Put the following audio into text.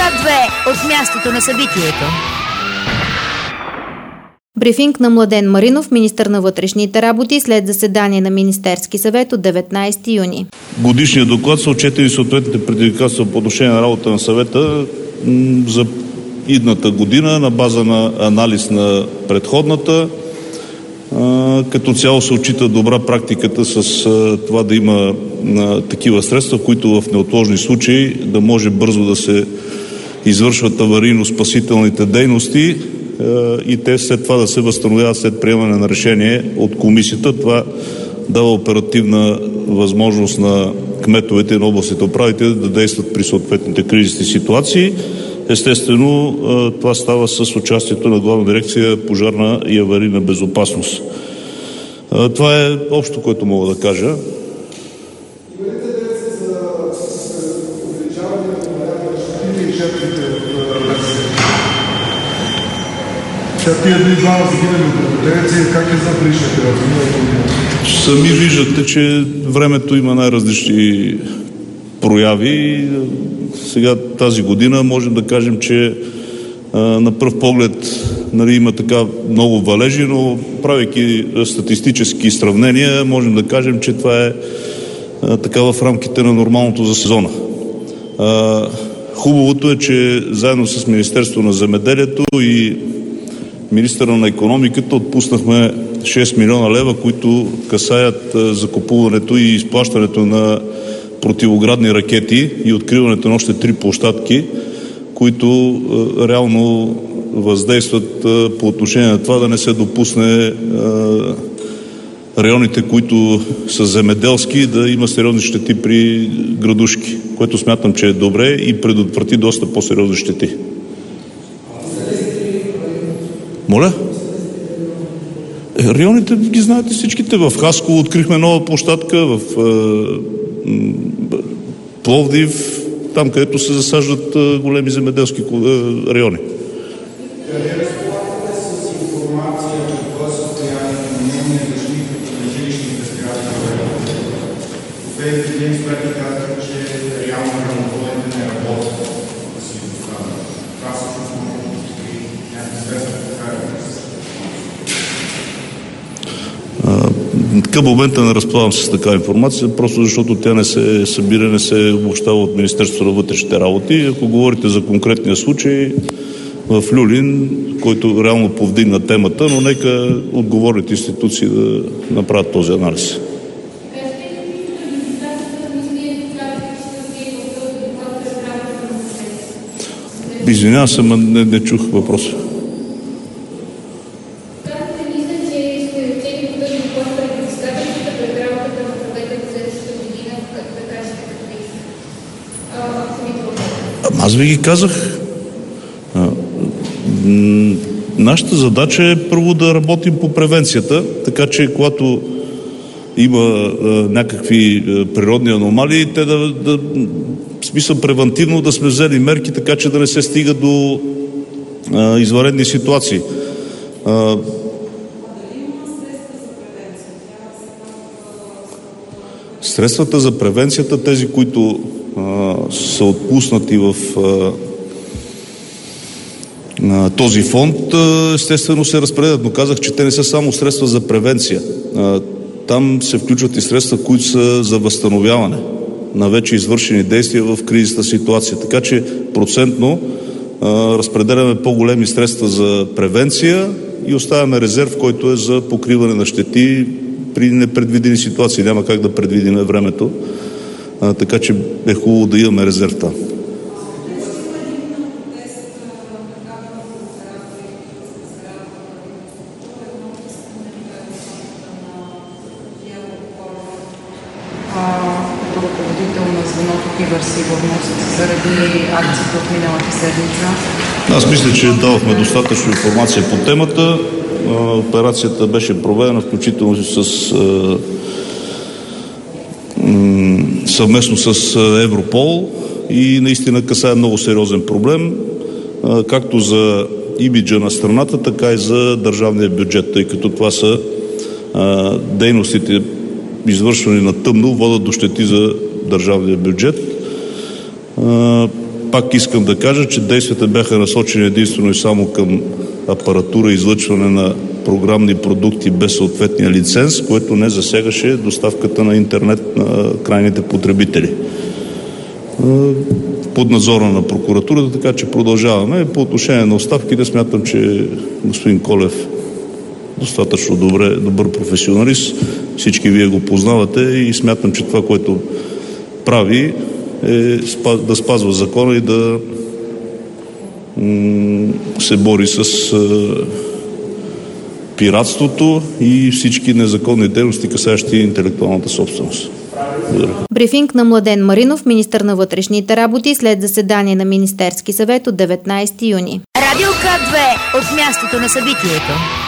Град 2 от мястото на събитието. Брифинг на Младен Маринов, министър на вътрешните работи, след заседание на Министерски съвет от 19 юни. Годишният доклад са отчетени съответните предизвикателства по отношение на работа на съвета за идната година на база на анализ на предходната. Като цяло се отчита добра практиката с това да има такива средства, които в неотложни случаи да може бързо да се извършват аварийно-спасителните дейности и те след това да се възстановяват след приемане на решение от комисията. Това дава оперативна възможност на кметовете и на областните управители да действат при съответните кризисни ситуации. Естествено, това става с участието на Главна дирекция пожарна и аварийна безопасност. Това е общо, което мога да кажа. Сами виждате, че времето има най-различни прояви. Сега тази година можем да кажем, че на пръв поглед има така много валежи, но правейки статистически сравнения, можем да кажем, че това е така в рамките на нормалното за сезона. Хубавото е, че заедно с Министерство на земеделието и министъра на икономиката отпуснахме 6 милиона лева, които касаят закупуването и изплащането на противоградни ракети и откриването на още 3 площадки, които реално въздействат по отношение на това да не се допусне районите, които са земеделски, да има сериозни щети при градушки, което смятам, че е добре и предотврати доста по-сериозни щети. Моля? Районите ги знаете всичките. В Хасково открихме нова площадка, в Пловдив, там където се засаждат големи земеделски райони. Към момента не разполагам с такава информация, просто защото тя не се събира, не се обобщава от Министерството на вътрешните работи. Ако говорите за конкретния случай в Люлин, който реално повдигна темата, но нека отговорните институции да направят този анализ. Извинявам се, но не чух въпроса. Аз ви ги казах. Нашата задача е първо да работим по превенцията, така че когато има някакви природни аномалии, те в смисъл превантивно да сме взели мерки, така че да не се стига до извънредни ситуации. Средствата за превенцията, тези, които са отпуснати в този фонд, естествено се разпределят, но казах, че те не са само средства за превенция. Там се включват и средства, които са за възстановяване на вече извършени действия в кризисна ситуация. Така че процентно разпределяме по-големи средства за превенция и оставяме резерв, който е за покриване на щети при непредвидени ситуации. Няма как да предвидим времето. Така че е хубаво да имаме резерв там. Като ръководител на звеното киберсигурност заради акцията от миналата седмица? Аз мисля, че дадохме достатъчно информация по темата. Операцията беше проведена включително с съвместно с Европол и наистина касае много сериозен проблем, както за имиджа на страната, така и за държавния бюджет, тъй като това са дейностите, извършвани на тъмно, водят до щети за държавния бюджет. пак искам да кажа, че действията бяха насочени единствено и само към апаратура и излъчване на програмни продукти без съответния лиценз, което не засягаше доставката на интернет на крайните потребители. Под надзора на прокуратурата, така че продължаваме. По отношение на оставките смятам, че господин Колев достатъчно добър професионалист. Всички вие го познавате и смятам, че това, което прави, е да спазва закона и да се бори с пиратството и всички незаконни дейности, касаещи интелектуалната собственост. Благодаря. Брифинг на Младен Маринов, министър на вътрешните работи, след заседание на Министерски съвет от 19 юни. Радио К2 от мястото на събитието.